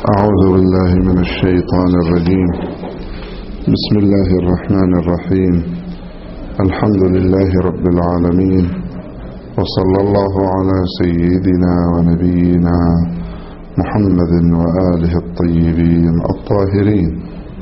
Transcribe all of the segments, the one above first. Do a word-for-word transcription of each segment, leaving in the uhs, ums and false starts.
أعوذ بالله من الشيطان الرجيم. بسم الله الرحمن الرحيم. الحمد لله رب العالمين، وصلى الله على سيدنا ونبينا محمد وآله الطيبين الطاهرين.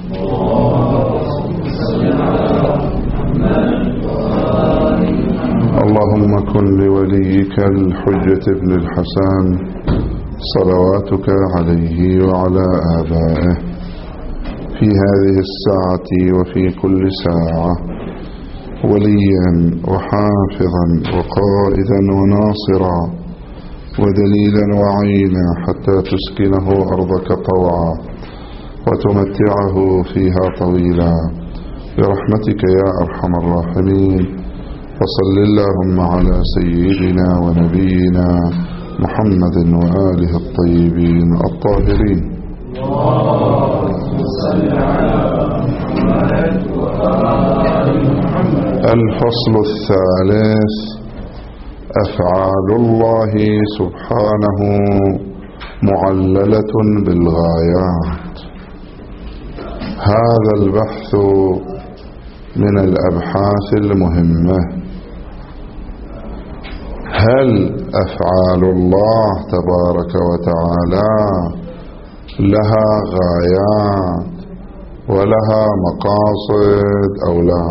اللهم كن لوليك الحجة ابن الحسن صلواتك عليه وعلى آبائه في هذه الساعة وفي كل ساعة وليا وحافظا وقائدا وناصرا ودليلا وعينا حتى تسكنه أرضك طوعا وتمتعه فيها طويلا برحمتك يا أرحم الراحمين. وصل اللهم على سيدنا ونبينا محمد وآله الطيبين الطاهرين. الفصل الثالث: أفعال الله سبحانه معللة بالغايات. هذا البحث من الأبحاث المهمة. هل أفعال الله تبارك وتعالى لها غايات ولها مقاصد أو لا؟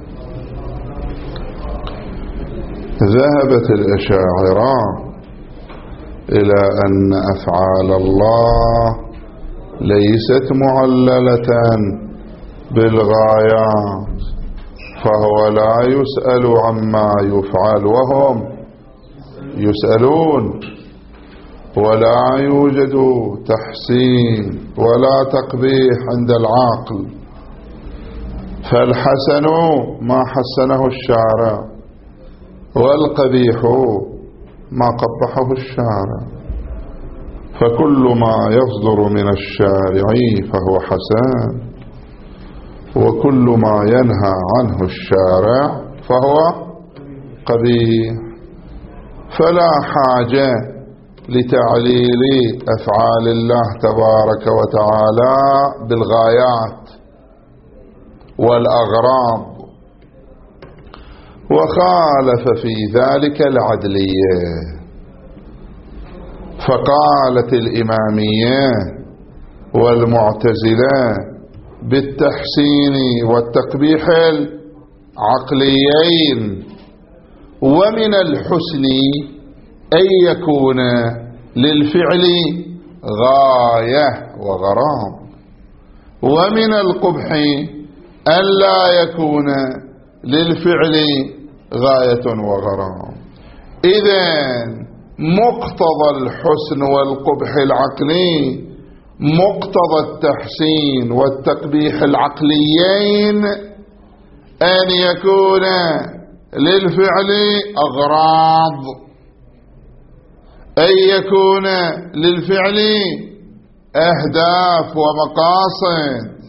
ذهبت الأشاعرة إلى أن أفعال الله ليست معللة بالغايات، فهو لا يسأل عما يفعل وهم يسألون، ولا يوجد تحسين ولا تقبيح عند العاقل. فالحسن ما حسنه الشارع، والقبيح ما قبحه الشارع. فكل ما يصدر من الشارع فهو حسن، وكل ما ينهى عنه الشارع فهو قبيح. فلا حاجة لتعليل أفعال الله تبارك وتعالى بالغايات والأغراض. وخالف في ذلك العدلية، فقالت الإمامية والمعتزلة بالتحسين والتقبيح العقليين، ومن الحسن أن يكون للفعل غاية وغرام، ومن القبح أن لا يكون للفعل غاية وغرام. إذن مقتضى الحسن والقبح العقلي، مقتضى التحسين والتقبيح العقليين أن يكون للفعل أغراض، أن يكون للفعل أهداف ومقاصد.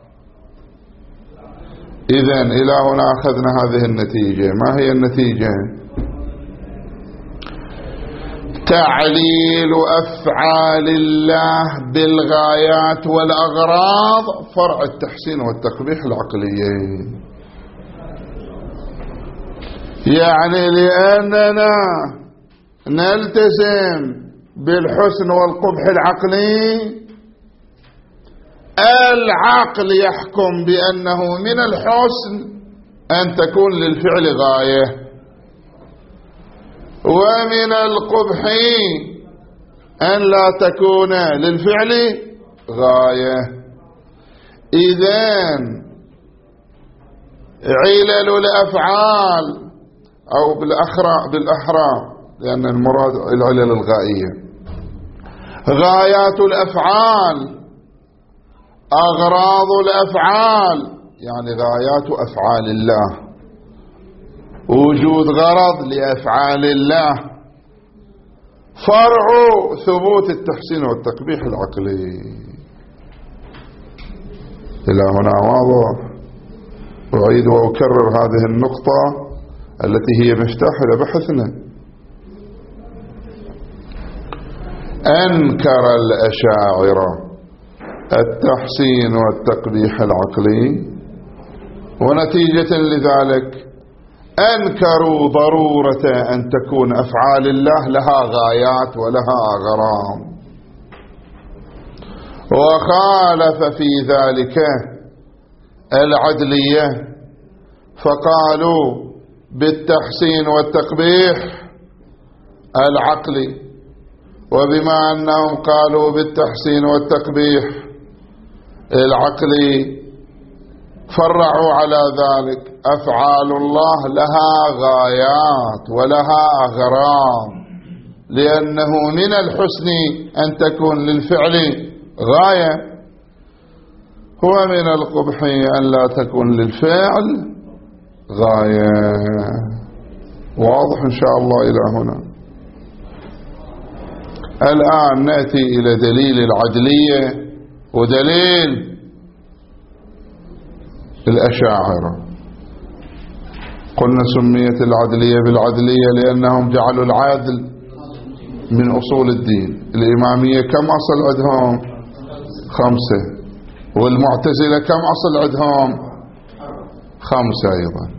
إذن إلى هنا أخذنا هذه النتيجة. ما هي النتيجة؟ تعليل أفعال الله بالغايات والأغراض فرع التحسين والتقبيح العقليين. يعني لأننا نلتزم بالحسن والقبح العقلي، العقل يحكم بأنه من الحسن أن تكون للفعل غاية، ومن القبح أن لا تكون للفعل غاية. إذن علل الأفعال، أو بالأحرى بالأحرى لأن المراد العلل الغائية، غايات الأفعال، أغراض الأفعال، يعني غايات أفعال الله، وجود غرض لأفعال الله، فرع ثبوت التحسين والتقبيح العقلي. إلى هنا واضح. أعيد وأكرر هذه النقطة التي هي مفتاح لبحثنا. أنكر الأشاعرة التحسين والتقبيح العقلي، ونتيجة لذلك أنكروا ضرورة أن تكون أفعال الله لها غايات ولها أغراض، وخالف في ذلك العدلية فقالوا بالتحسين والتقبيح العقلي، وبما أنهم قالوا بالتحسين والتقبيح العقلي فرعوا على ذلك أفعال الله لها غايات ولها أغراض، لأنه من الحسن أن تكون للفعل غاية، ومن القبح أن لا تكون للفعل غاية. واضح إن شاء الله إلى هنا. الآن نأتي إلى دليل العدلية ودليل الأشاعرة. قلنا سميت العدلية بالعدلية لأنهم جعلوا العدل من أصول الدين. الإمامية كم أصل عندهم؟ خمسة. والمعتزلة كم أصل عندهم؟ خمسة أيضا.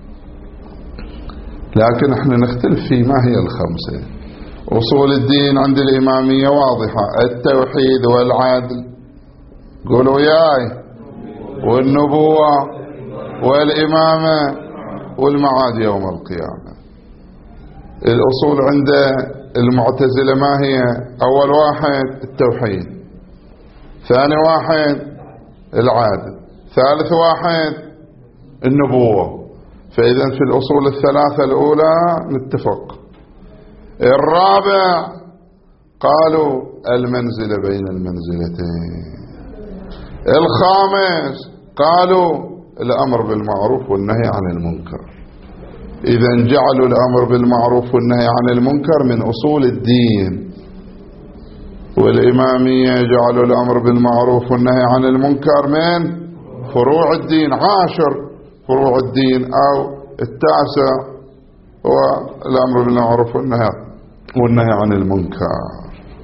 لكن احنا نختلف في ما هي الخمسة. أصول الدين عند الإمامية واضحة: التوحيد والعدل، قولوا وياي، والنبوة والإمامة والمعاد يوم القيامة. الأصول عند المعتزلة ما هي؟ أول واحد التوحيد، ثاني واحد العدل، ثالث واحد النبوة. فإذا في الأصول الثلاثة الأولى نتفق. الرابع قالوا المنزلة بين المنزلتين. الخامس قالوا الأمر بالمعروف والنهي عن المنكر. إذا جعلوا الأمر بالمعروف والنهي عن المنكر من أصول الدين، والإمامية جعلوا الأمر بالمعروف والنهي عن المنكر من فروع الدين. عاشر فروع الدين أو التاسع هو الأمر بالمعروف والنهي والنهي عن المنكر.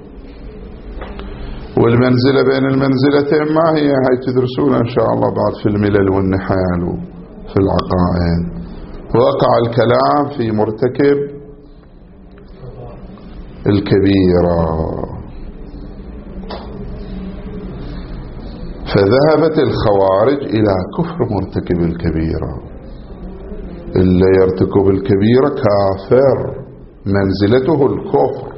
والمنزلة بين المنزلتين ما هي؟ هاي تدرسونها إن شاء الله بعد في الملل والنحال وفي العقائد. وقع الكلام في مرتكب الكبيرة، فذهبت الخوارج إلى كفر مرتكب الكبيرة. اللي يرتكب الكبيرة كافر، منزلته الكفر.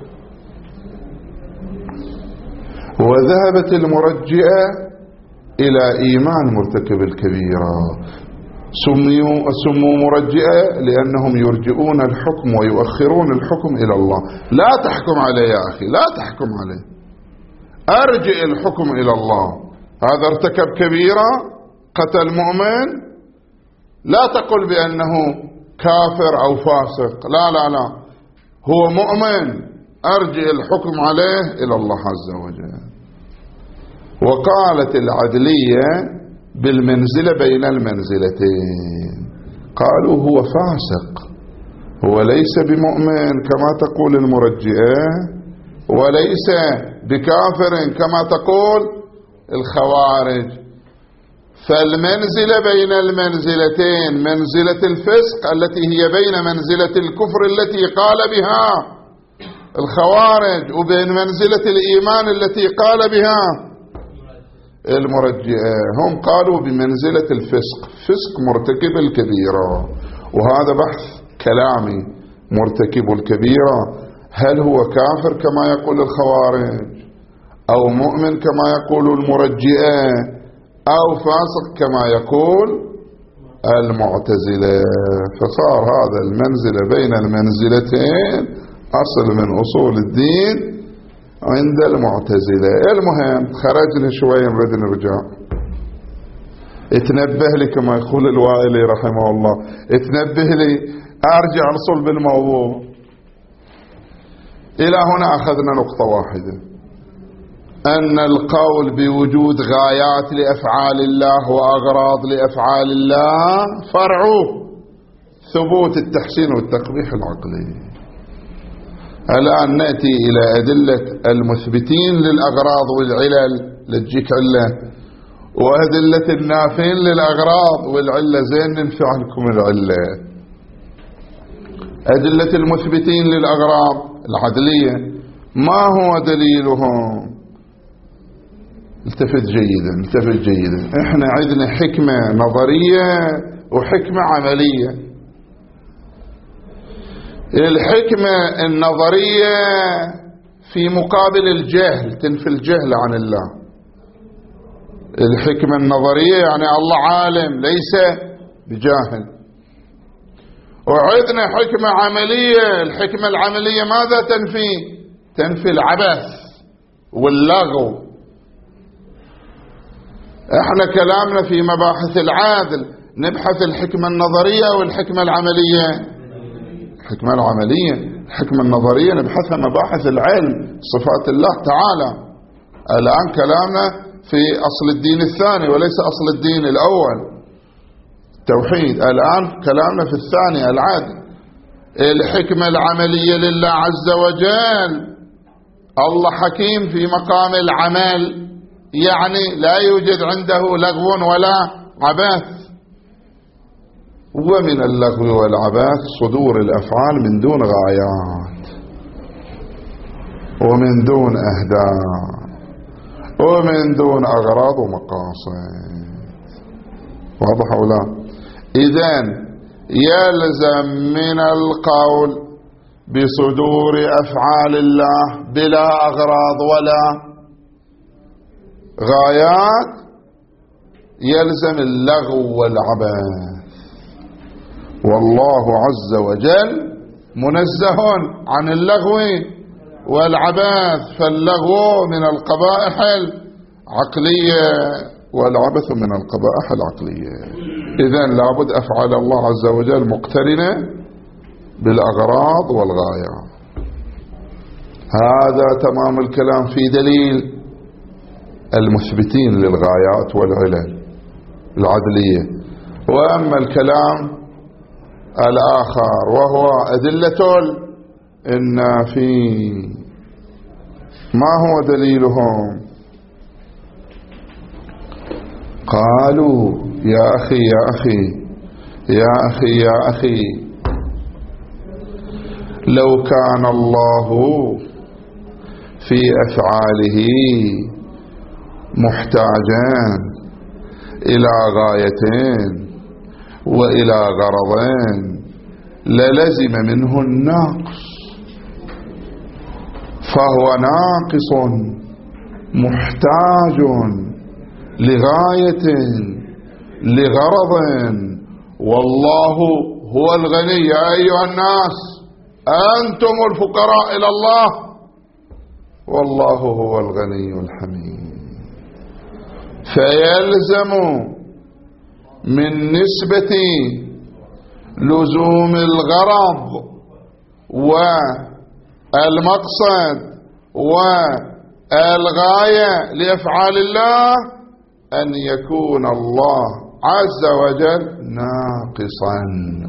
وذهبت المرجئة إلى إيمان مرتكب الكبيرة. سموا, سموا مرجئة لأنهم يرجئون الحكم ويؤخرون الحكم إلى الله. لا تحكم عليه يا أخي، لا تحكم عليه، أرجئ الحكم إلى الله. هذا ارتكب كبيرة، قتل مؤمن، لا تقل بأنه كافر أو فاسق، لا لا لا، هو مؤمن، أرجئ الحكم عليه إلى الله عز وجل. وقالت العدلية بالمنزلة بين المنزلتين، قالوا هو فاسق، هو ليس بمؤمن كما تقول المرجئة، وليس بكافر كما تقول الخوارج. فالمنزلة بين المنزلتين منزلة الفسق التي هي بين منزلة الكفر التي قال بها الخوارج وبين منزلة الإيمان التي قال بها المرجئة. هم قالوا بمنزلة الفسق، فسق مرتكب الكبيرة. وهذا بحث كلامي. مرتكب الكبيرة هل هو كافر كما يقول الخوارج، أو مؤمن كما يقول المرجئة، أو فاسق كما يقول المعتزلة؟ فصار هذا المنزلة بين المنزلتين أصل من أصول الدين عند المعتزلة. المهم خرجنا شوي، نريد نرجع. اتنبه لي كما يقول الوائلي رحمه الله، اتنبه لي أرجع لصلب الموضوع. إلى هنا أخذنا نقطة واحدة، أن القول بوجود غايات لأفعال الله وأغراض لأفعال الله فرعه ثبوت التحسين والتقبيح العقلي. الآن نأتي إلى أدلة المثبتين للأغراض والعلل لتجيك علة. وأدلة النافين للأغراض والعلة زين ننفع لكم العلة. أدلة المثبتين للأغراض العدلية ما هو دليلهم؟ التفت جيدا التفت جيدا. احنا عندنا حكمة نظرية وحكمة عملية. الحكمة النظرية في مقابل الجهل، تنفي الجهل عن الله. الحكمة النظرية يعني الله عالم ليس بجاهل. وعندنا حكمة عملية. الحكمة العملية ماذا تنفي؟ تنفي العبث واللغو. احنا كلامنا في مباحث العادل نبحث الحكمة النظرية والحكمة العملية. الحكمة العملية، الحكمة النظرية نبحثها مباحث العلم صفات الله تعالى. الآن كلامنا في أصل الدين الثاني وليس أصل الدين الأول التوحيد. الآن كلامنا في الثاني العدل. الحكمة العملية لله عز وجل، الله حكيم في مقام العمل، يعني لا يوجد عنده لغو ولا عبث. ومن اللغو والعبث صدور الأفعال من دون غايات ومن دون أهداف ومن دون أغراض ومقاصد. واضح أو لا؟ إذن يلزم من القول بصدور أفعال الله بلا أغراض ولا غايات، يلزم اللغو والعبث. والله عز وجل منزه عن اللغو والعبث، فاللغو من القبائح العقلية والعبث من القبائح العقلية. إذن لابد أفعال الله عز وجل مقترنة بالأغراض والغايات. هذا تمام الكلام في دليل المثبتين للغايات والعلل العدلية. وأما الكلام الآخر وهو أدلة النافين، ما هو دليلهم؟ قالوا يا أخي يا أخي يا أخي يا أخي لو كان الله في أفعاله محتاجا إلى غايتين وإلى غرضين للزم منه النقص، فهو ناقص محتاج لغاية لغرض، والله هو الغني. يا أيها الناس أنتم الفقراء إلى الله والله هو الغني الحميد. فيلزم من نسبة لزوم الغرض والمقصد والغاية لأفعال الله أن يكون الله عز وجل ناقصا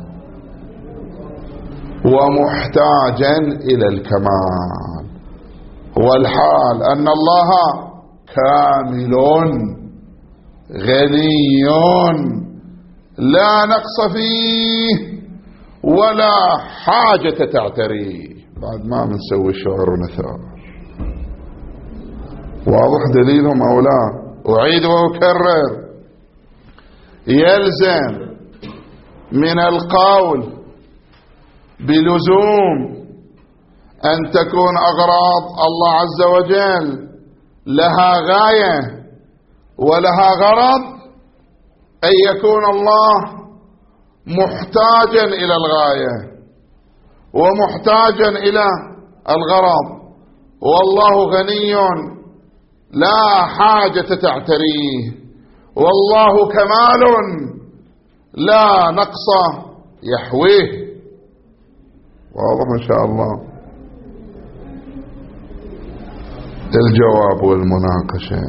ومحتاجا إلى الكمال، والحال أن الله كامل غني لا نقص فيه ولا حاجة تعتريه. بعد ما بنسوي شعر ونثار. واضح دليلهم أو لا؟ أعيد وأكرر. يلزم من القول بلزوم أن تكون أغراض الله عز وجل لها غاية ولها غرض، أن يكون الله محتاجا إلى الغاية ومحتاجا إلى الغرض، والله غني لا حاجة تعتريه، والله كمال لا نقص يحويه. واضح إن شاء الله. الجواب والمناقشة.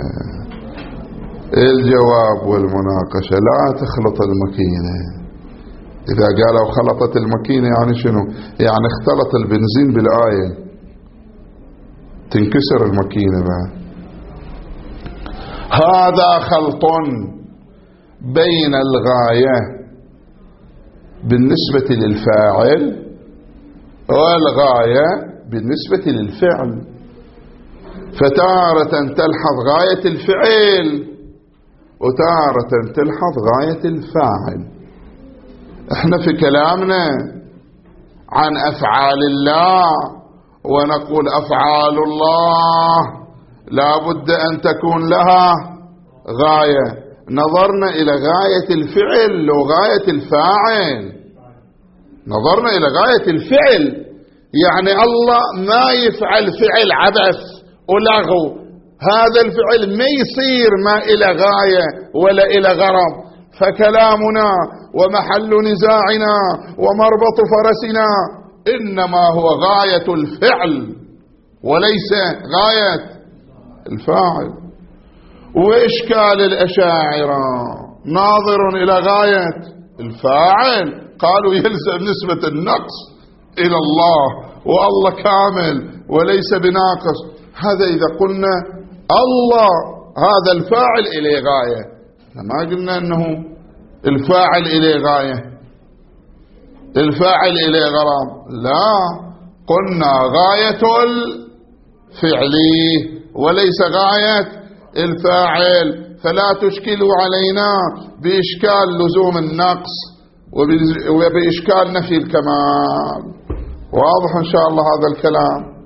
الجواب والمناقشة لا تخلط الماكينة. إذا قالوا خلطت الماكينة يعني شنو؟ يعني اختلط البنزين بالآيل، تنكسر الماكينة بعد. هذا خلط بين الغاية بالنسبة للفاعل والغاية بالنسبة للفعل. فتارة تلحظ غاية الفعل وتارة تلحظ غاية الفاعل. احنا في كلامنا عن أفعال الله ونقول أفعال الله لا بد أن تكون لها غاية. نظرنا إلى غاية الفعل وغاية الفاعل، نظرنا إلى غاية الفعل، يعني الله ما يفعل فعل عبث ولغو، هذا الفعل ما يصير ما إلى غاية ولا إلى غرض. فكلامنا ومحل نزاعنا ومربط فرسنا إنما هو غاية الفعل وليس غاية الفاعل. وإشكال الأشاعرة ناظر إلى غاية الفاعل، قالوا يلزم نسبة النقص إلى الله والله كامل وليس بناقص. هذا إذا قلنا الله هذا الفاعل إليه غاية، ما قلنا أنه الفاعل إليه غاية الفاعل إليه غرض، لا، قلنا غاية الفعل وليس غاية الفاعل. فلا تشكلوا علينا بإشكال لزوم النقص وبإشكال نفي الكمال. واضح إن شاء الله هذا الكلام.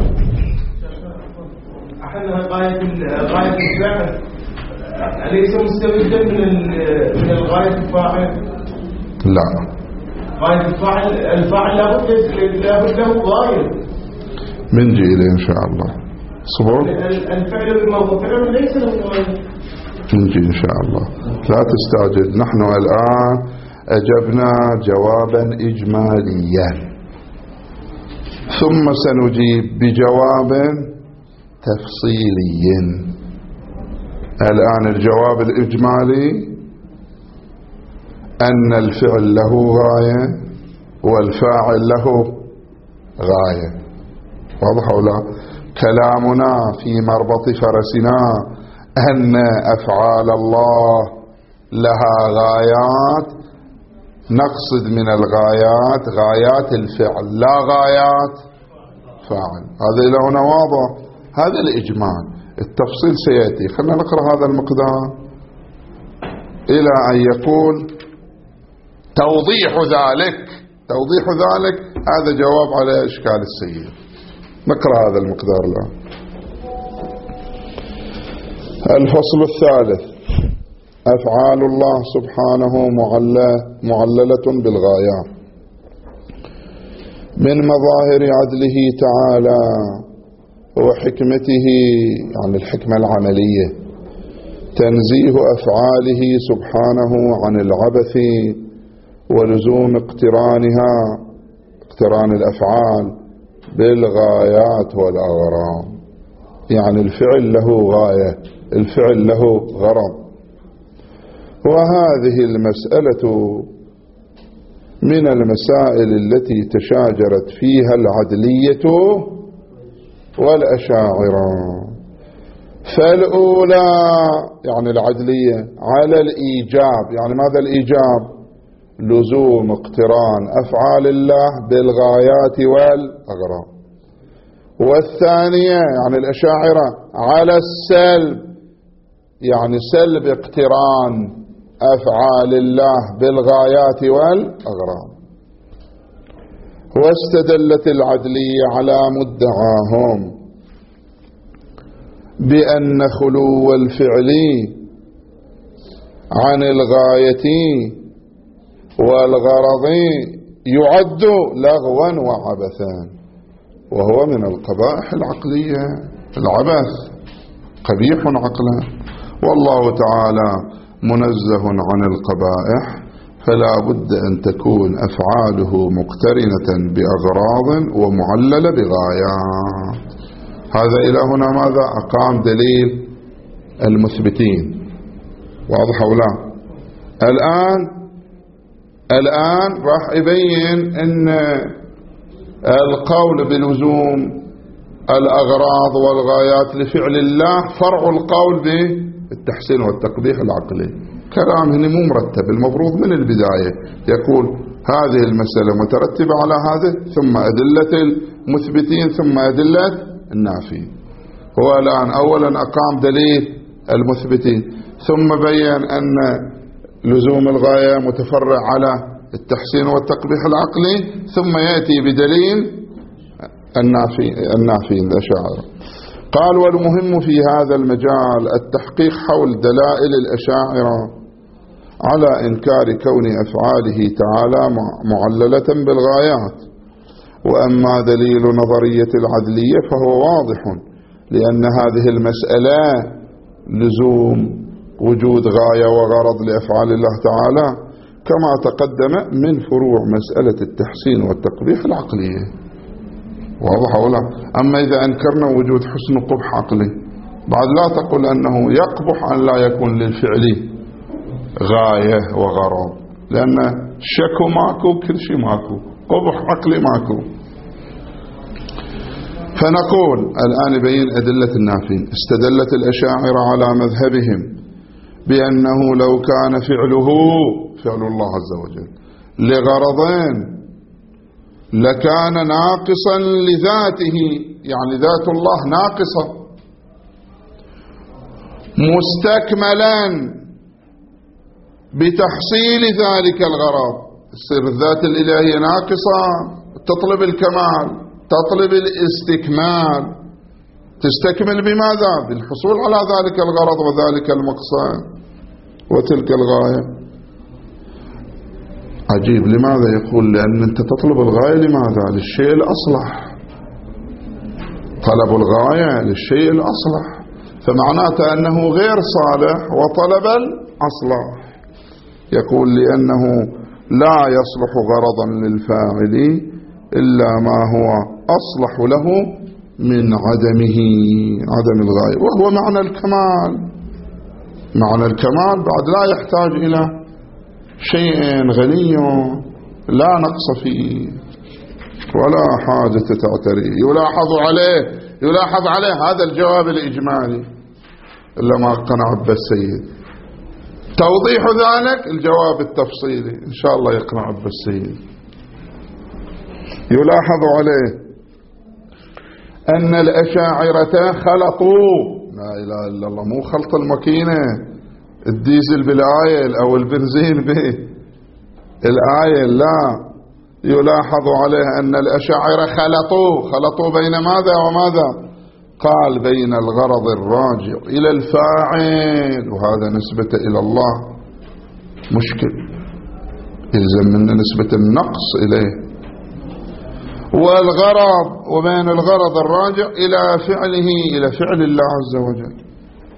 أحنا غاية غاية الفعل أليس مستمدا من من الغاية الفاعل؟ لا، غاية الفاعل الفاعل لابد لابد له غاية. من جيل إن شاء الله صبر. الفعل بالموضوع فعل ليس له غاية. من جيل إن شاء الله، لا تستعجل. نحن الآن أجبنا جوابا إجماليا ثم سنجيب بجواب تفصيلي. الآن الجواب الإجمالي أن الفعل له غاية والفاعل له غاية. واضح ولا؟ كلامنا في مربط فرسنا أن أفعال الله لها غايات، نقصد من الغايات غايات الفعل لا غايات فاعل. هذا إلى هنا واضح. هذا الإجمال، التفصيل سيأتي. خلنا نقرأ هذا المقدار إلى أن يقول توضيح ذلك. توضيح ذلك هذا جواب على إشكال السيد. نقرأ هذا المقدار الآن. الفصل الثالث: أفعال الله سبحانه معللة بالغايات. من مظاهر عدله تعالى وحكمته، يعني الحكمة العملية، تنزيه أفعاله سبحانه عن العبث ولزوم اقترانها، اقتران الأفعال بالغايات والأغراض. يعني الفعل له غاية، الفعل له غرض. وهذه المسألة من المسائل التي تشاجرت فيها العدلية والأشاعرة. فالأولى يعني العدلية على الإيجاب، يعني ماذا الإيجاب؟ لزوم اقتران أفعال الله بالغايات والأغراض. والثانية يعني الأشاعرة على السلب، يعني سلب اقتران أفعال الله بالغايات والأغراض. واستدلت العدلية على مدعاهم بأن خلو الفعل عن الغاية والغرض يعد لغوا وعبثا، وهو من القبائح العقلية. العبث قبيح عقلا، والله تعالى منزه عن القبائح، فلا بد أن تكون أفعاله مقترنة بأغراض ومعللة بغايات. هذا إلى هنا ماذا أقام دليل المثبتين. واضح أو لا؟ الآن الآن راح يبين أن القول بلزوم الأغراض والغايات لفعل الله فرع القول التحسين والتقبيح العقلي. كلام هنا مو مرتب، المفروض من البداية يقول هذه المسألة مترتبة على هذا، ثم أدلة المثبتين ثم أدلة النافين. هو الآن أولا أقام دليل المثبتين، ثم بيّن أن لزوم الغاية متفرع على التحسين والتقبيح العقلي، ثم يأتي بدليل النافين الأشاعرة. قال والمهم في هذا المجال التحقيق حول دلائل الأشاعرة على إنكار كون أفعاله تعالى معللة بالغايات. وأما دليل نظرية العدلية فهو واضح، لأن هذه المسألة لزوم وجود غاية وغرض لأفعال الله تعالى كما تقدم من فروع مسألة التحسين والتقبيح العقلية. واضح ولا؟ أما إذا أنكرنا وجود حسن قبح عقلي بعد لا تقول أنه يقبح أن لا يكون للفعل غاية وغرض، لأن شكو ماكو، كل شيء ماكو، قبح عقلي ماكو. فنقول الآن بين أدلة النافين. استدلت الأشاعرة على مذهبهم بأنه لو كان فعله فعل الله عز وجل لغرضين لكان ناقصا لذاته، يعني ذات الله ناقصة، مستكملا بتحصيل ذلك الغرض. تصير الذات الإلهية ناقصة، تطلب الكمال، تطلب الاستكمال، تستكمل بماذا؟ بالحصول على ذلك الغرض وذلك المقصد وتلك الغاية. عجيب، لماذا يقول؟ لأن أنت تطلب الغاية لماذا؟ للشيء الأصلح. طلب الغاية للشيء الأصلح، فمعناته أنه غير صالح وطلب الأصلح. يقول لأنه لا يصلح غرضا للفاعل إلا ما هو أصلح له من عدمه، عدم الغاية، وهو معنى الكمال. معنى الكمال بعد لا يحتاج إلى شيء غني لا نقص فيه ولا حاجة تعتري. يلاحظ عليه يلاحظ عليه هذا الجواب الإجمالي إلا ما اقتنع بالسيد. توضيح ذلك الجواب التفصيلي، إن شاء الله يقنع بالسيد. يلاحظ عليه أن الأشاعرة خلطوا، لا إله إلا الله، مو خلط الماكينة الديزل بالآيل أو البنزين بالآيل، لا. يلاحظ عليه أن الأشاعرة خلطوا خلطوا بين ماذا وماذا؟ قال بين الغرض الراجع إلى الفاعل، وهذا نسبة إلى الله مشكل، يلزم منا نسبة النقص إليه، والغرض وبين الغرض الراجع إلى فعله، إلى فعل الله عز وجل.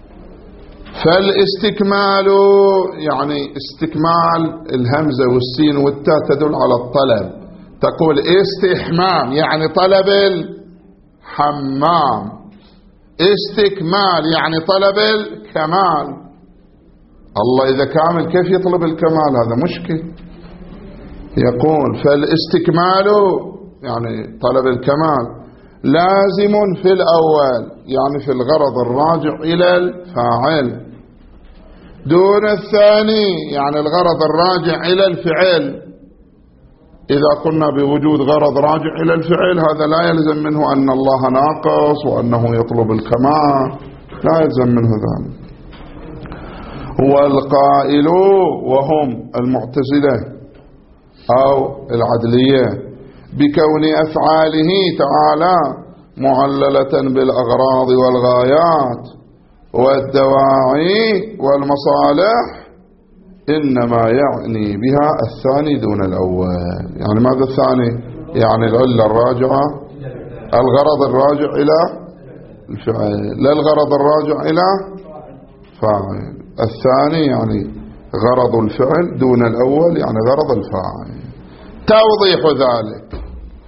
فالاستكمال يعني استكمال الهمزة والسين والتاء تدل على الطلب. تقول استحمام يعني طلب الحمام، استكمال يعني طلب الكمال. الله إذا كامل كيف يطلب الكمال؟ هذا مشكل. يقول فالاستكمال يعني طلب الكمال لازم في الأول، يعني في الغرض الراجع إلى الفاعل، دون الثاني يعني الغرض الراجع إلى الفعل. إذا قلنا بوجود غرض راجع إلى الفعل هذا لا يلزم منه أن الله ناقص وأنه يطلب الكمال، لا يلزم منه ذلك. هو القائل وهم المعتزلة أو العدلية بكون أفعاله تعالى معللة بالأغراض والغايات والدواعي والمصالح إنما يعني بها الثاني دون الأول. يعني ماذا الثاني؟ يعني العلة الراجعة، الغرض الراجع إلى الفعل، لا الغرض الراجع إلى فاعل. الثاني يعني غرض الفعل دون الأول يعني غرض الفاعل. توضيح ذلك،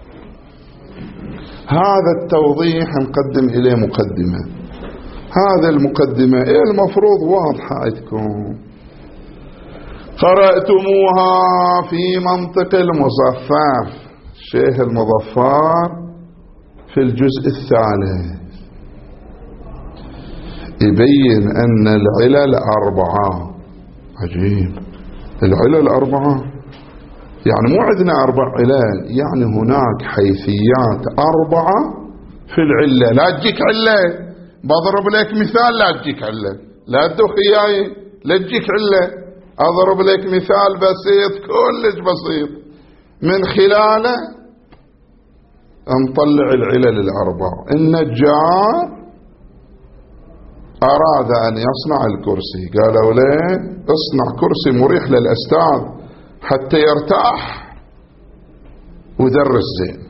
هذا التوضيح نقدم إليه مقدمة. هذا المقدمة إيه المفروض واضحة عندكم، قرأتموها في منطق المظفر، الشيخ المظفر في الجزء الثالث. يبين أن العلل أربعة. عجيب، العلل أربعة يعني مو عندنا أربع علل، يعني هناك حيثيات أربعة في العلة. لا تجيك علة، بضرب لك مثال لا تجيك علة، لا تدخ إياي لا تجيك علة، أضرب لك مثال بسيط كلش بسيط من خلاله نطلع العلل الأربع. النجار أراد أن يصنع الكرسي، قالوا له اصنع كرسي مريح للأستاذ حتى يرتاح ودرس زين.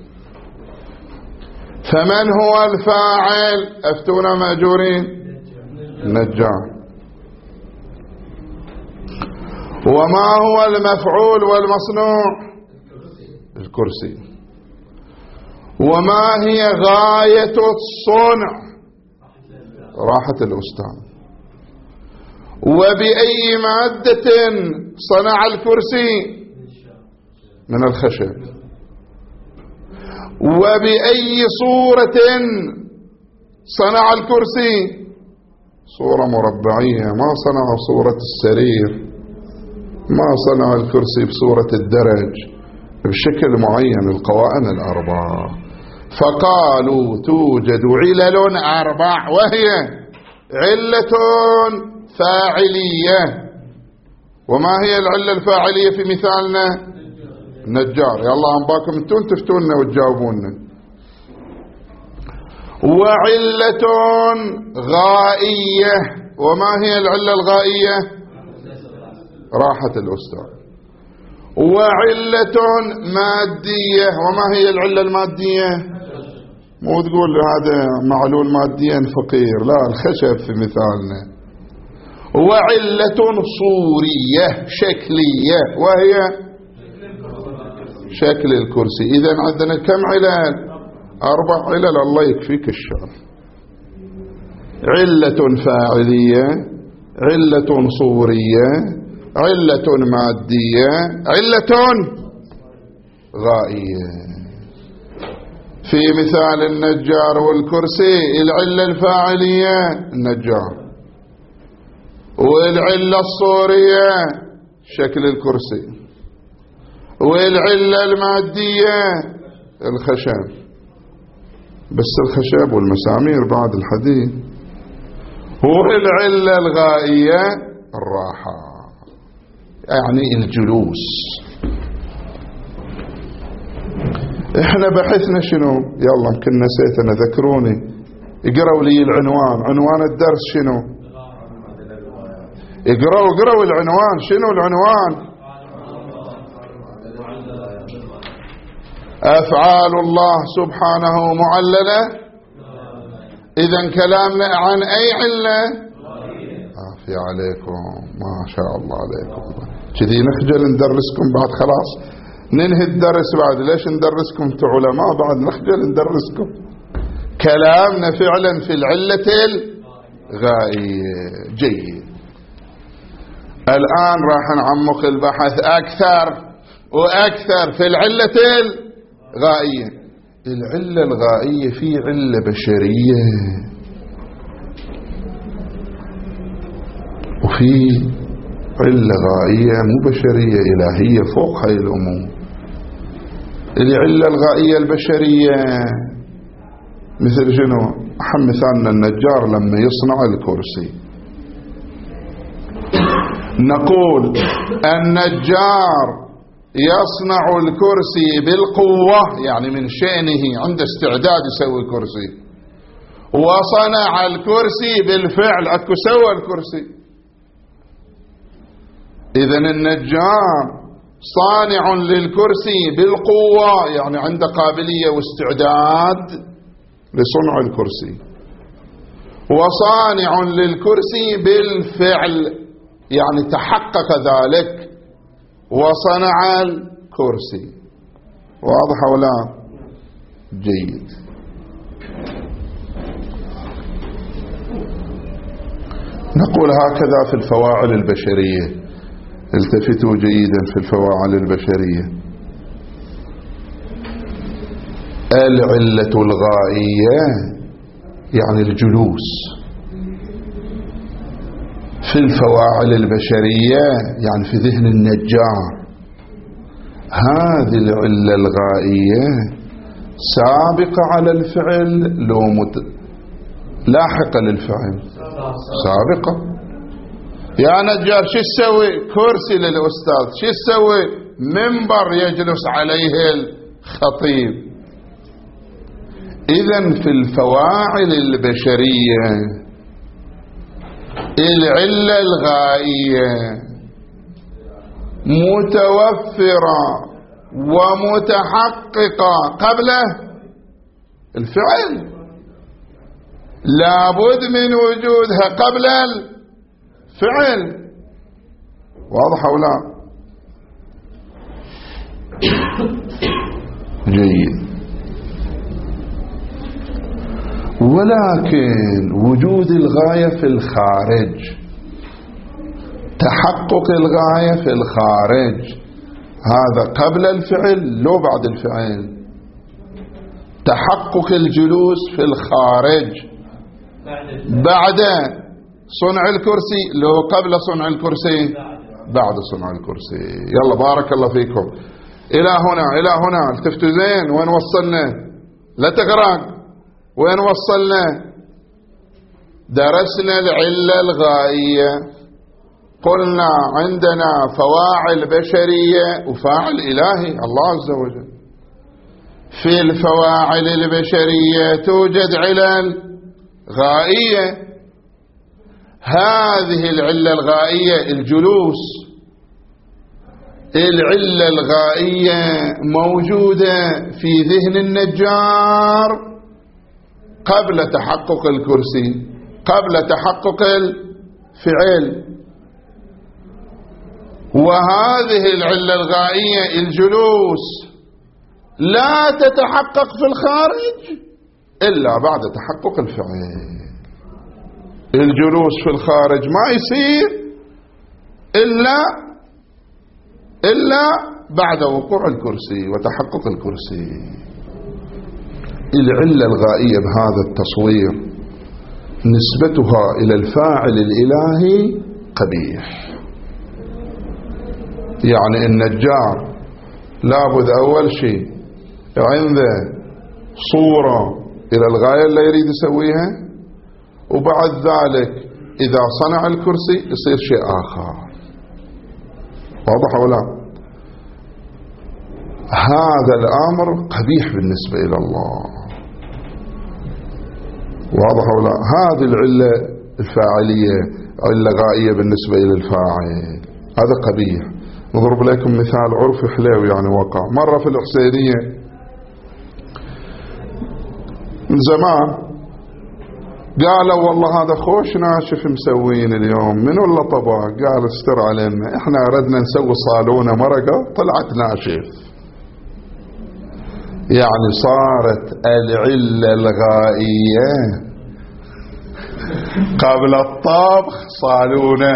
فمن هو الفاعل؟ أفتونا مأجورين. النجار. وما هو المفعول والمصنوع؟ الكرسي. وما هي غاية الصنع؟ راحة الأستاذ. وبأي مادة صنع الكرسي؟ من الخشب. وبأي صورة صنع الكرسي؟ صورة مربعية، ما صنع صورة السرير، ما صنع الكرسي بصورة الدرج، بشكل معين، القوائم الأربعة. فقالوا توجد علل أربع، وهي علة فاعلية. وما هي العلة الفاعلية في مثالنا؟ النجار. يلا أنباكم انتون تفتونا وتجاوبونا. وعلة غائية. وما هي العلة الغائية؟ راحة الأستاذ. وعلة مادية. وما هي العلة المادية؟ مو تقول هذا معلول ماديا فقير، لا، الخشب في مثالنا. وعلة صورية شكلية، وهي شكل الكرسي. إذن عندنا كم علل؟ أربع علل، الله يكفيك الشر. علة فاعلية، علة صورية، علة مادية، علة غائية. في مثال النجار والكرسي العلة الفاعلية النجار، والعلة الصورية شكل الكرسي، والعلة المادية الخشب. بس الخشب والمسامير بعد الحديد. والعلة الغائية الراحة، يعني الجلوس. احنا بحثنا شنو؟ يلا يمكن نسيت انا، ذكروني، اقرأوا لي العنوان. عنوان الدرس شنو؟ اقرأوا اقرأوا العنوان. شنو العنوان؟ أفعال الله سبحانه معللة. إذن كلامنا عن أي علة؟ عافية عليكم، ما شاء الله عليكم. كذي نخجل ندرسكم بعد، خلاص ننهي الدرس بعد. ليش ندرسكم؟ انتم علماء بعد نخجل ندرسكم. كلامنا فعلا في العلة الغائية. جيد. الآن راح نعمق البحث أكثر وأكثر في العلة الغائية. العلة الغائية في علة بشرية وفي علة غائية مو بشرية، إلهية، فوق هاي الأمور. العلة الغائية البشرية مثل شنو؟ أهم مثالنا النجار لما يصنع الكرسي، نقول النجار يصنع الكرسي بالقوة، يعني من شأنه عند استعداد يسوي كرسي، وصنع الكرسي بالفعل، أكو سوى الكرسي. إذن النجار صانع للكرسي بالقوة، يعني عنده قابلية واستعداد لصنع الكرسي، وصانع للكرسي بالفعل، يعني تحقق ذلك وصنع الكرسي. واضح ولا؟ جيد. نقول هكذا في الفواعل البشرية. التفتوا جيدا في الفواعل البشرية. العلة الغائية يعني الجلوس، في الفواعل البشرية يعني في ذهن النجار هذه العلة الغائية سابقة على الفعل لو مت... لاحقة للفعل؟ سابقة. يا نجار شو تسوي؟ كرسي للأستاذ. شو تسوي؟ منبر يجلس عليه الخطيب. إذن في الفواعل البشرية العلة الغائية متوفرة ومتحققة قبل الفعل، لابد من وجودها قبل الفعل. واضح أو لا؟ جيد. ولكن وجود الغاية في الخارج، تحقق الغاية في الخارج، هذا قبل الفعل لو بعد الفعل. تحقق الجلوس في الخارج بعد صنع الكرسي لو قبل صنع الكرسي؟ بعد صنع الكرسي. يلا بارك الله فيكم. إلى هنا إلى هنا التفتوا زين. وين وصلنا؟ لا تغرق. وين وصلنا؟ درسنا العلة الغائية، قلنا عندنا فواعل بشرية وفاعل إلهي الله عز وجل. في الفواعل البشرية توجد علل غائية. هذه العلة الغائية الجلوس، العلة الغائية موجودة في ذهن النجار قبل تحقق الكرسي، قبل تحقق الفعل. وهذه العلة الغائية الجلوس لا تتحقق في الخارج إلا بعد تحقق الفعل. الجلوس في الخارج ما يصير إلا إلا بعد وقوع الكرسي وتحقق الكرسي. العلة الغائية بهذا التصوير نسبتها إلى الفاعل الإلهي قبيح. يعني النجار لابد أول شيء عنده صورة إلى الغاية اللي يريد يسويها، وبعد ذلك إذا صنع الكرسي يصير شيء آخر. واضح ولا؟ هذا الأمر قبيح بالنسبة إلى الله. واضح ولا؟ هذه العلة الفاعلية علة غائية بالنسبة إلى الفاعل، هذا قبيح. نضرب لكم مثال عرفي حليوي يعني وقع مرة في الحسينية من زمان. قالوا والله هذا خوش ناشف مسوين اليوم، من ولا طبق؟ قال استر علينا، احنا اردنا نسوي صالونة مرقة طلعت ناشف. يعني صارت العلة الغائية قبل الطبخ صالونة،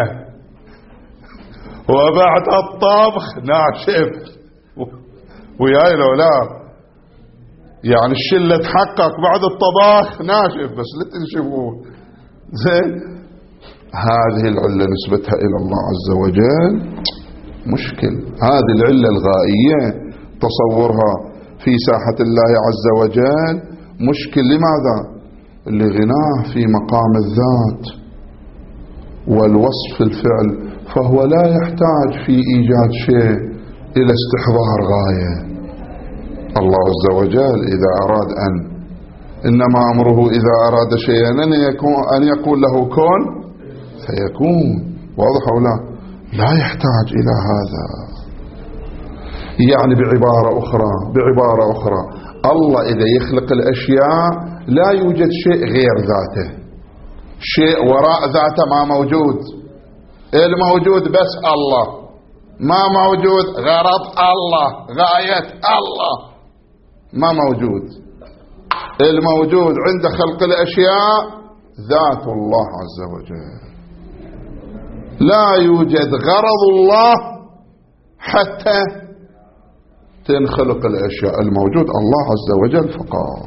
وبعد الطبخ ناشف. وياي الأولاد يعني الشلة تحقق بعد الطباخ ناشف بس لا تنشفوه زين. هذه العلة نسبتها إلى الله عز وجل مشكل. هذه العلة الغائية تصورها في ساحة الله عز وجل مشكل. لماذا؟ لغناه في مقام الذات والوصف الفعل، فهو لا يحتاج في إيجاد شيء إلى استحضار غاية. الله عز وجل إذا أراد أن إنما أمره إذا أراد شيئا أن يكون أن يقول له كن فيكون. واضح أو لا؟ لا يحتاج إلى هذا. يعني بعبارة أخرى بعبارة أخرى الله إذا يخلق الأشياء لا يوجد شيء غير ذاته، شيء وراء ذاته ما موجود. الموجود بس الله، ما موجود غرض الله، غاية الله ما موجود. الموجود عند خلق الأشياء ذات الله عز وجل. لا يوجد غرض الله حتى تنخلق الأشياء. الموجود الله عز وجل فقط،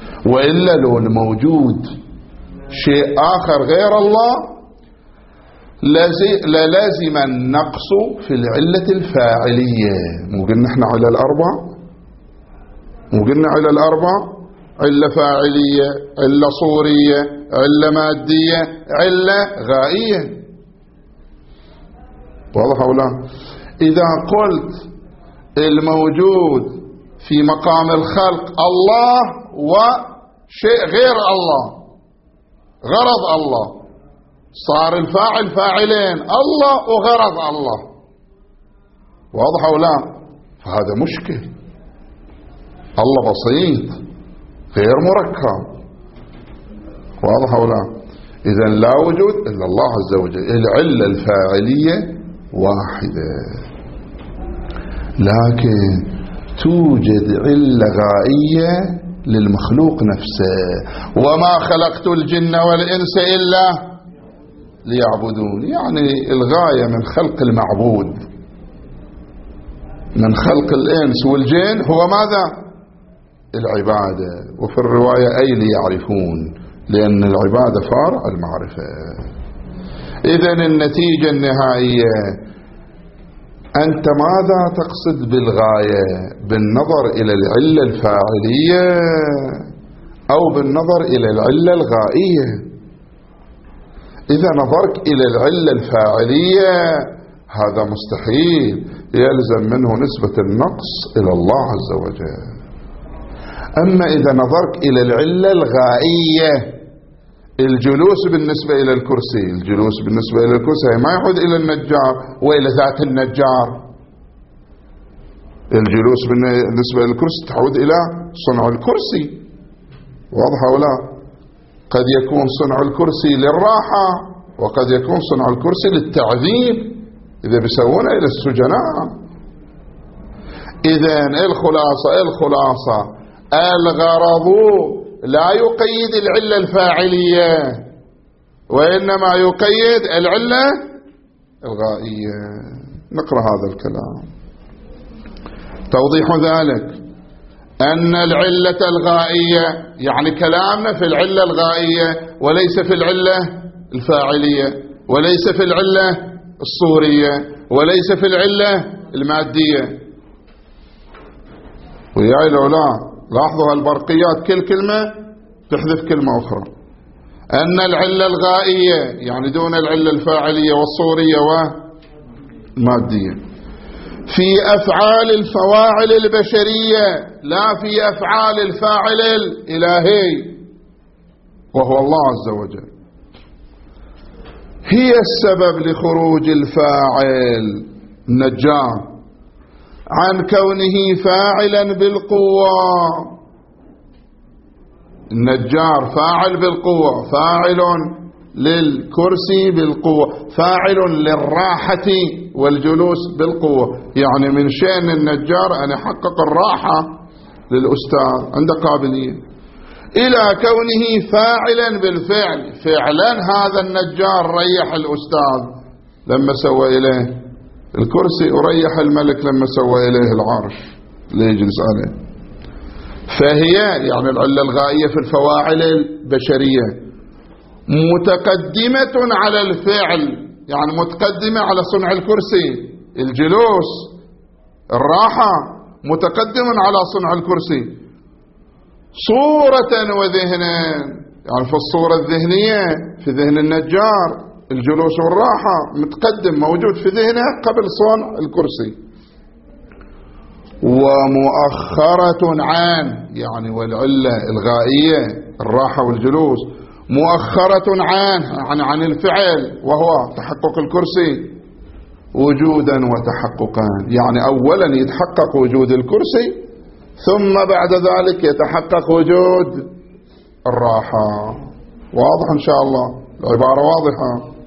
وإلا لو الموجود شيء آخر غير الله للازم النقص في العلة الفاعلية. مو قلنا احنا على الأربع، مو قلنا على الأربع، علة فاعلية، علة صورية، علة مادية، علة غائية. واضح أو لا؟ إذا قلت الموجود في مقام الخلق الله وشيء غير الله، غرض الله، صار الفاعل فاعلين، الله وغرض الله. واضح أو لا؟ فهذا مشكل. الله بسيط غير مركب. واضح أو لا؟ إذن لا وجود إلا الله عز وجل. العلة الفاعلية واحدة، لكن توجد علة غائية للمخلوق نفسه. وما خلقت الجن والإنس إلا ليعبدون. يعني الغاية من خلق المعبود، من خلق الإنس والجن هو ماذا؟ العبادة. وفي الرواية أي ليعرفون، لأن العبادة فارع المعرفة. إذن النتيجة النهائية، أنت ماذا تقصد بالغاية؟ بالنظر إلى العلة الفاعلية أو بالنظر إلى العلة الغائية؟ إذا نظرت إلى العلة الفاعلية هذا مستحيل، يلزم منه نسبة النقص إلى الله عز وجل. أما إذا نظرت إلى العلة الغائية، الجلوس بالنسبة إلى الكرسي، الجلوس بالنسبة إلى الكرسي ما يعود إلى النجار وإلى ذات النجار. الجلوس بالنسبة إلى الكرسي تعود إلى صنع الكرسي. واضح أو لا؟ قد يكون صنع الكرسي للراحة، وقد يكون صنع الكرسي للتعذيب إذا بيسوونه إلى السجناء. إذن الخلاصة الخلاصة الغرض لا يقيد العلة الفاعلية، وإنما يقيد العلة الغائية. نقرأ هذا الكلام. توضيح ذلك أن العلة الغائية، يعني كلامنا في العلة الغائية وليس في العلة الفاعلية، وليس في العلة الصورية، وليس في العلة المادية. وياي لو لا لاحظوا البرقيات، كل كلمة تحذف كلمة أخرى. أن العلة الغائية يعني دون العلة الفاعلية والصورية والمادية في أفعال الفواعل البشرية، لا في أفعال الفاعل الإلهي وهو الله عز وجل. هي السبب لخروج الفاعل النجار عن كونه فاعلا بالقوة. النجار فاعل بالقوة، فاعل للكرسي بالقوة، فاعل للراحة والجلوس بالقوة. يعني من شأن النجار أن يحقق الراحة للأستاذ، عنده قابلية، إلى كونه فاعلا بالفعل. فعلا هذا النجار ريح الأستاذ لما سوى إليه الكرسي، وريح الملك لما سوى إليه العرش ليجلس عليه. فهي يعني العلة الغائية في الفواعل البشرية متقدمة على الفعل، يعني متقدمة على صنع الكرسي، الجلوس الراحة متقدم على صنع الكرسي صورة وذهنا. يعني في الصورة الذهنية في ذهن النجار الجلوس والراحة متقدم موجود في ذهنه قبل صنع الكرسي. ومؤخرة عن يعني والعلة الغائية الراحة والجلوس مؤخرة عن عن, عن الفعل وهو تحقق الكرسي وجودا وتحققا. يعني أولا يتحقق وجود الكرسي ثم بعد ذلك يتحقق وجود الراحة. واضح إن شاء الله العبارة واضحة.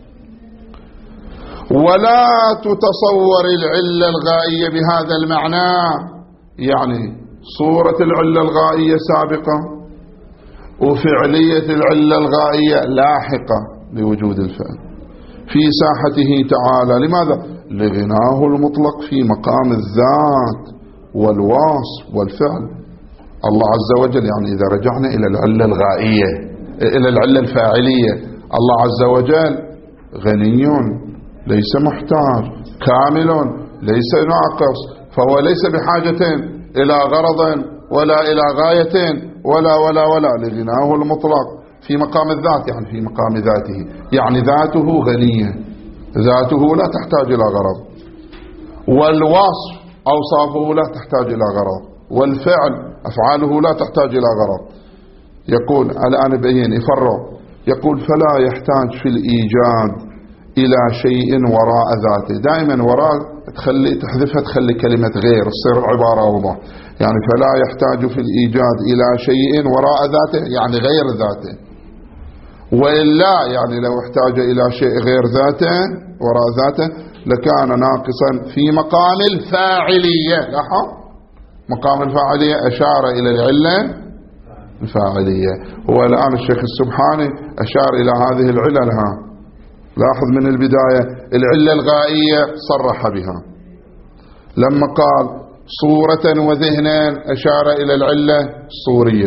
ولا تتصور العلة الغائية بهذا المعنى، يعني صورة العلة الغائية سابقة وفعلية العلة الغائية لاحقة لوجود الفعل في ساحته تعالى. لماذا؟ لغناه المطلق في مقام الذات والوصف والفعل. الله عز وجل يعني إذا رجعنا إلى العلة الغائية إلى العلة الفاعلية، الله عز وجل غني ليس محتاج، كامل ليس ناقص، فهو ليس بحاجة إلى غرض ولا إلى غاية ولا ولا ولا لغناه المطلق في مقام الذات، يعني في مقام ذاته، يعني ذاته غنية، ذاته لا تحتاج إلى غرض، والوصف أوصافه لا تحتاج إلى غرض، والفعل أفعاله لا تحتاج إلى غرض. يقول الآن بين يفرق، يقول فلا يحتاج في الإيجاد إلى شيء وراء ذاته. دائما وراء تخلي تحذفها تخلي كلمة غير تصير عبارة أوضح، يعني فلا يحتاج في الإيجاد إلى شيء وراء ذاته يعني غير ذاته، وإلا يعني لو احتاج إلى شيء غير ذاته وراء ذاته لكان ناقصا في مقام الفاعلية. لاحظ مقام الفاعلية أشار إلى العلة الفاعلية، هو الآن الشيخ السبحاني أشار إلى هذه العلل. ها لاحظ من البداية العلة الغائية صرح بها، لما قال صورة وذهنا أشار إلى العلة الصورية.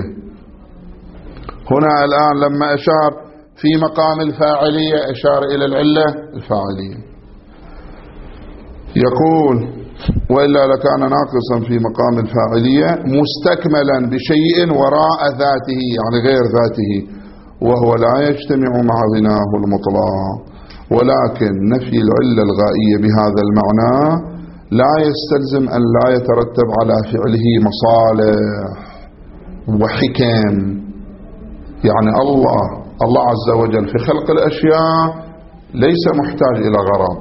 هنا الآن لما أشار في مقام الفاعلية أشار إلى العلة الفاعلية. يقول وإلا لكان ناقصا في مقام الفاعلية مستكملا بشيء وراء ذاته يعني غير ذاته، وهو لا يجتمع مع غناه المطلق. ولكن نفي العلة الغائية بهذا المعنى لا يستلزم أن لا يترتب على فعله مصالح وحكم. يعني الله الله عز وجل في خلق الأشياء ليس محتاج إلى غرض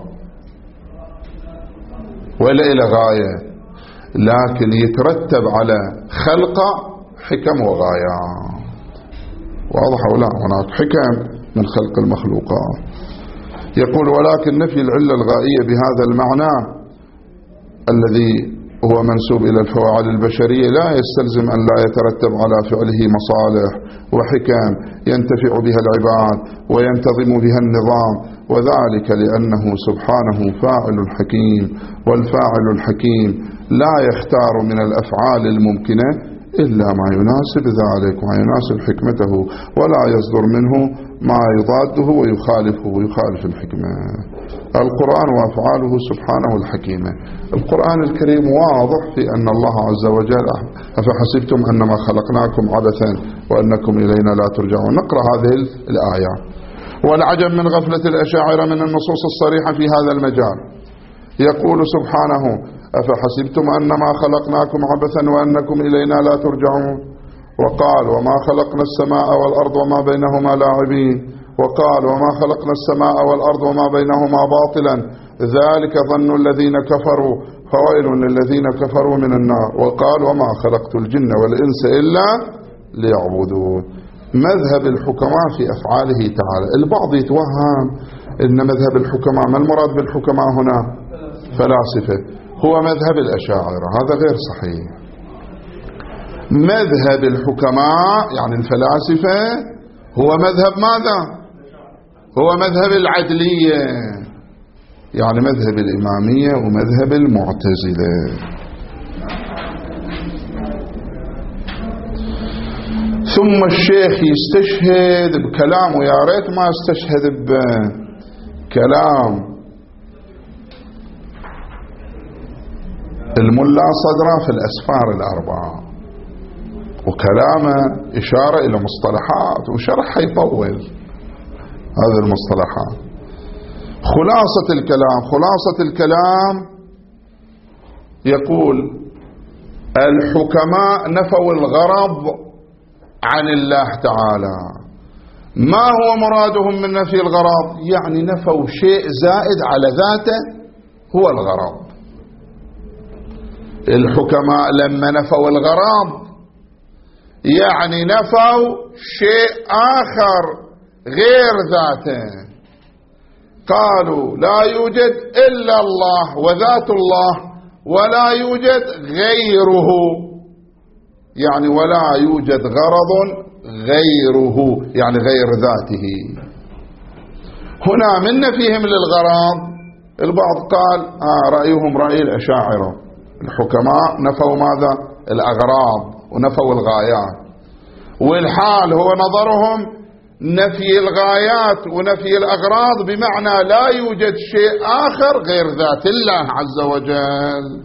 ولا إلى غاية، لكن يترتب على خلق حكم وغايات. واضح ولا؟ هناك حكم من خلق المخلوقات. يقول ولكن نفي العلة الغائية بهذا المعنى الذي هو منسوب إلى الفواعل البشرية لا يستلزم أن لا يترتب على فعله مصالح وحكم ينتفع بها العباد وينتظم بها النظام، وذلك لأنه سبحانه فاعل حكيم، والفاعل الحكيم لا يختار من الأفعال الممكنة إلا ما يناسب ذلك ويناسب حكمته، ولا يصدر منه ما يضاده ويخالفه ويخالف الحكمة. القرآن وأفعاله سبحانه الحكيمة. القرآن الكريم واضح في أن الله عز وجل أفحسبتم أنما خلقناكم عبثا وأنكم إلينا لا ترجعون. نقرأ هذه الآية. والعجب من غفلة الأشاعرة من النصوص الصريحة في هذا المجال. يقول سبحانه أفحسبتم أنما خلقناكم عبثا وأنكم إلينا لا ترجعون، وقال وما خلقنا السماء والأرض وما بينهما لاعبين، وقال وما خلقنا السماء والأرض وما بينهما باطلا ذلك ظن الذين كفروا فويل للذين كفروا من النار، وقال وما خلقت الجن والإنس إلا ليعبدون. مذهب الحكماء في أفعاله تعالى. البعض يتوهم إن مذهب الحكماء، ما المراد بالحكماء هنا؟ فلاسفة. هو مذهب الأشاعرة، هذا غير صحيح. مذهب الحكماء يعني الفلاسفة هو مذهب ماذا؟ هو مذهب العدلية، يعني مذهب الإمامية ومذهب المعتزلة. ثم الشيخ يستشهد بكلامه، يا ريت ما استشهد بكلام الملا صدرة في الأسفار الأربعة، وكلامه إشارة إلى مصطلحات وشرح يطول هذه المصطلحات. خلاصة الكلام خلاصة الكلام يقول الحكماء نفوا الغرض عن الله تعالى. ما هو مرادهم من نفي الغرض؟ يعني نفوا شيء زائد على ذاته هو الغرض. الحكماء لما نفوا الغرض يعني نفوا شيء آخر غير ذاته. قالوا لا يوجد إلا الله وذات الله ولا يوجد غيره، يعني ولا يوجد غرض غيره يعني غير ذاته. هنا من نفيهم للغرض البعض قال آه رأيهم رأي الأشاعرة. الحكماء نفوا ماذا؟ الأغراض ونفوا الغايات، والحال هو نظرهم نفي الغايات ونفي الأغراض بمعنى لا يوجد شيء آخر غير ذات الله عز وجل.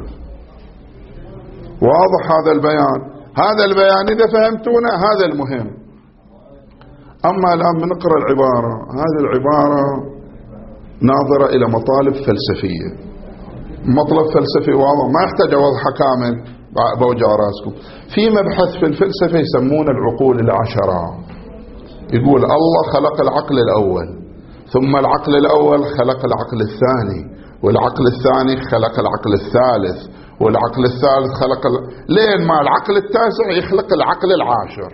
واضح هذا البيان؟ هذا البيان إذا فهمتونا هذا المهم. أما الآن بنقرأ العبارة، هذه العبارة ناظرة إلى مطالب فلسفية، مطلب فلسفي واضح ما يحتاج وضحة كامل بوجع راسكم. في مبحث في الفلسفة يسمونه العقول العشرة، يقول الله خلق العقل الأول، ثم العقل الأول خلق العقل الثاني، والعقل الثاني خلق العقل الثالث، والعقل الثالث خلق ال... لين ما العقل التاسع يخلق العقل العاشر.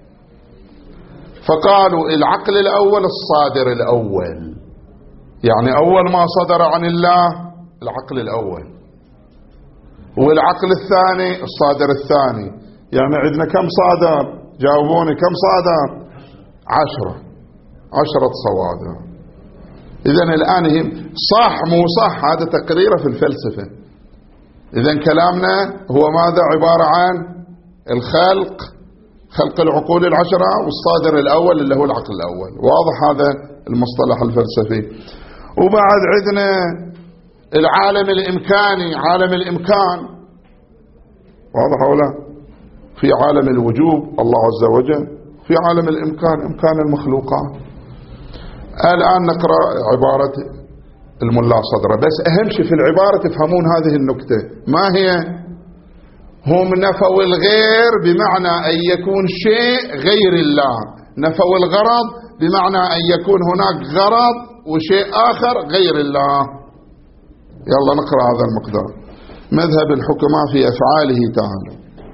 فقالوا العقل الأول الصادر الأول، يعني أول ما صدر عن الله العقل الأول، والعقل الثاني الصادر الثاني. يعني عندنا كم صادر؟ جاوبوني كم صادر؟ عشرة، عشرة صوادر. إذن الآن هم صح مو صح هذا تقريره في الفلسفة. إذن كلامنا هو ماذا؟ عبارة عن الخلق، خلق العقول العشرة، والصادر الأول اللي هو العقل الأول. واضح هذا المصطلح الفلسفي. وبعد عندنا العالم الإمكاني، عالم الإمكان، واضح أو لا؟ في عالم الوجوب الله عز وجل، في عالم الإمكان إمكان المخلوقات. الآن نقرأ عبارة الملا صدرة، بس أهم شيء في العبارة تفهمون هذه النكتة. ما هي؟ هم نفوا الغير بمعنى أن يكون شيء غير الله، نفوا الغرض بمعنى أن يكون هناك غرض وشيء آخر غير الله. يلا نقرأ هذا المقدار. مذهب الحكماء في أفعاله تعالى.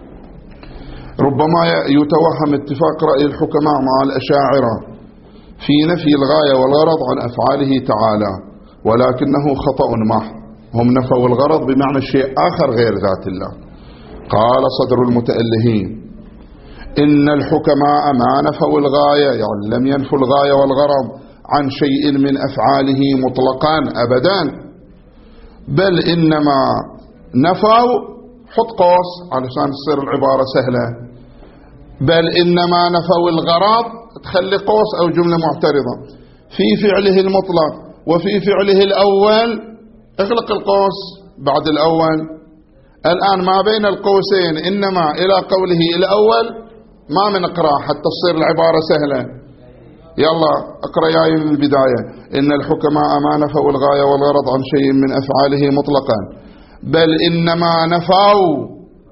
ربما يتوهم اتفاق رأي الحكماء مع الأشاعرة في نفي الغاية والغرض عن أفعاله تعالى، ولكنه خطأ محض. هم نفوا الغرض بمعنى شيء آخر غير ذات الله. قال صدر المتألهين: إن الحكماء ما نفوا الغاية، يعني لم ينفوا الغاية والغرض عن شيء من أفعاله مطلقا أبدا، بل إنما نفوا، حط قوس علشان تصير العبارة سهلة، بل إنما نفوا الغرض، تخلي قوس أو جملة معترضة، في فعله المطلق وفي فعله الأول، اغلق القوس بعد الأول. الآن ما بين القوسين إنما إلى قوله الأول ما من اقرأ حتى تصير العبارة سهلة. يلا اقرأ ياي من البداية: إن الحكماء ما نفوا الغاية والغرض عن شيء من أفعاله مطلقا، بل إنما نفوا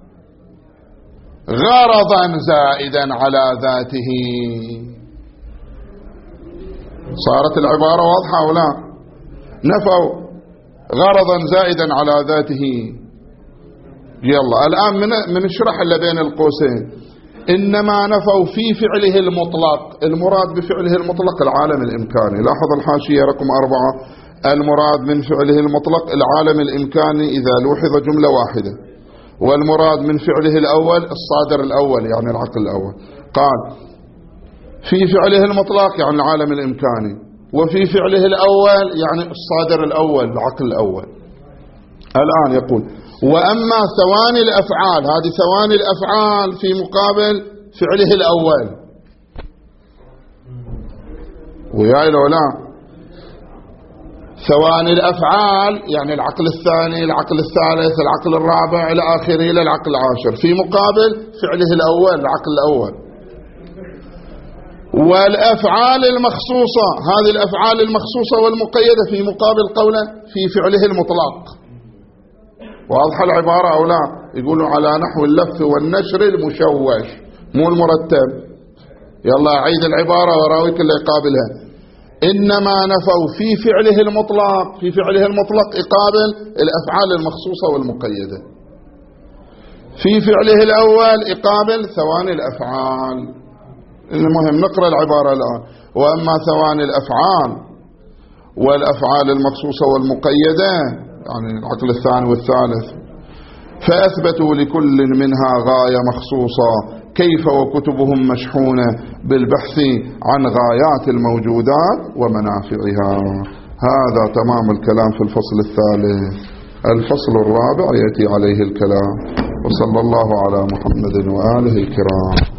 غرضا زائدا على ذاته. صارت العبارة واضحة أو لا؟ نفوا غرضا زائدا على ذاته. يلا الآن من من نشرح اللي بين القوسين. إنما نفوا في فعله المطلق، المراد بفعله المطلق العالم الإمكاني. لاحظ الحاشية رقم أربعة: المراد من فعله المطلق العالم الإمكاني إذا لوحظ جملة واحدة، والمراد من فعله الأول الصادر الأول يعني العقل الأول. قال في فعله المطلق يعني العالم الإمكاني، وفي فعله الأول يعني الصادر الأول العقل الأول. الآن يقول: وأما ثواني الأفعال، هذه ثواني الأفعال في مقابل فعله الأول. وياي لو لا؟ ثواني الأفعال يعني العقل الثاني، العقل الثالث، العقل الرابع إلى آخره إلى العقل العاشر، في مقابل فعله الأول العقل الأول. والأفعال المخصوصة، هذه الأفعال المخصوصة والمقيدة في مقابل قوله في فعله المطلق. واضحة العبارة أو لا؟ يقولوا على نحو اللف والنشر المشوش مو المرتب. يلا أعيد العبارة وراويك اللي يقابلها. إنما نفوا في فعله المطلق، في فعله المطلق يقابل الأفعال المخصوصة والمقيدة، في فعله الأول يقابل ثواني الأفعال. المهم نقرأ العبارة الآن: وأما ثواني الأفعال والأفعال المخصوصة والمقيدة يعني العقل الثاني والثالث، فأثبتوا لكل منها غاية مخصوصة، كيف وكتبهم مشحونة بالبحث عن غايات الموجودات ومنافعها. هذا تمام الكلام في الفصل الثالث. الفصل الرابع يأتي عليه الكلام. وصلى الله على محمد وآله الكرام.